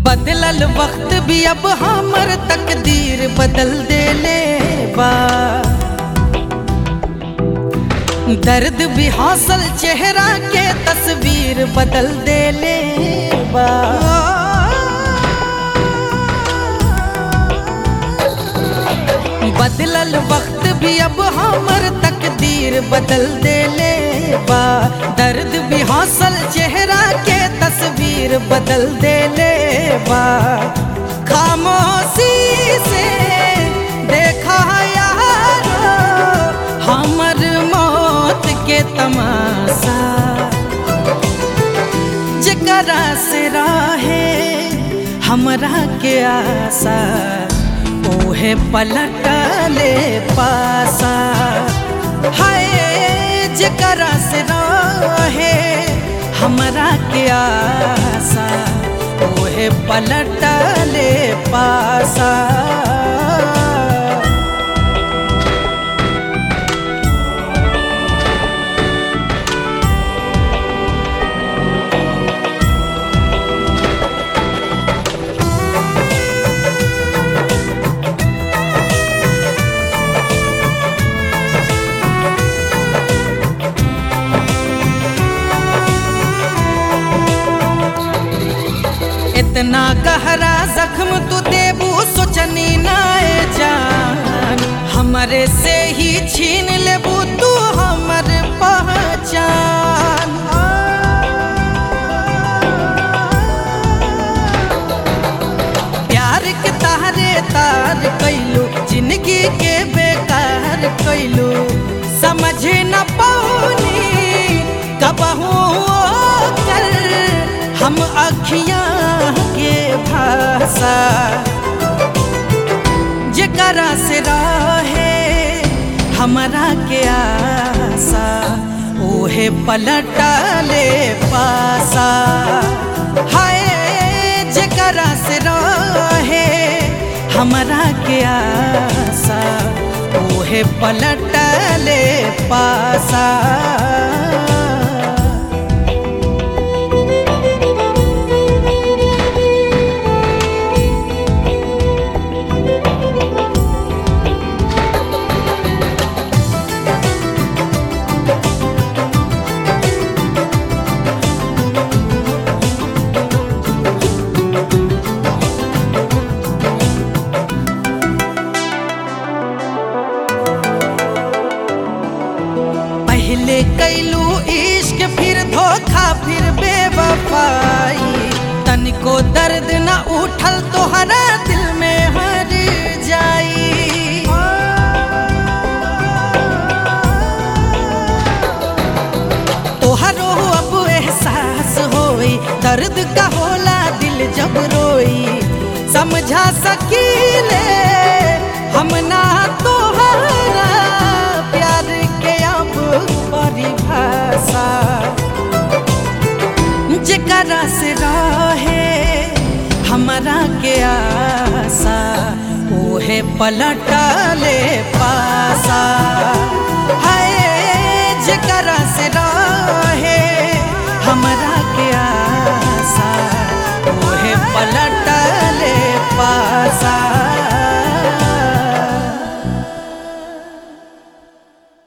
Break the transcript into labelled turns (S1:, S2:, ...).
S1: बदलल वक्त भी अब हमर तकदीर बदल देले बा। दर्द भी हौसल चेहरा के तस्वीर बदल देले बा। बदलल वक्त भी अब हमर तकदीर बदल देले बा। दर्द भी हौसल चेहरा के तस्वीर बदल देले बा। खामोशी से देखा यारो हमर मौत के तमाशा। जेकरा से राहे हमरा के आशा ओहे पलटले पासा। हाय जेकरा से रहे हमरा के आशा ओहे पलटले पासा। इतना गहरा जख्म तू देबू सोचनी नाए जान। हमरे से ही छीन लेबू तू हमर पहचान। प्यार के तारे तार कैलू जिंदगी के बेकार कैलू। समझ न पौनी कबहू कर हम अखियां के भाषा। जेकरा से रहे हमरा के आशा ओहे पलटले पासा। हाय जेकरा से रहे हमरा के आशा ओहे पलटले पासा। पहले कैलू इश्क फिर धोखा फिर बेवफाई। तनिको दर्द न उठल तोहरा दिल में हर जाई। तोहरो अब एहसास होई दर्द का होला दिल जब रोई। समझा सकीले हम ना तोहरा प्यार के अब परिभाषा। जेकरा से रहे हमरा के आशा ओहे पलटले पासा। हाय जेकरा से रहे हमरा के आशा ओहे पलट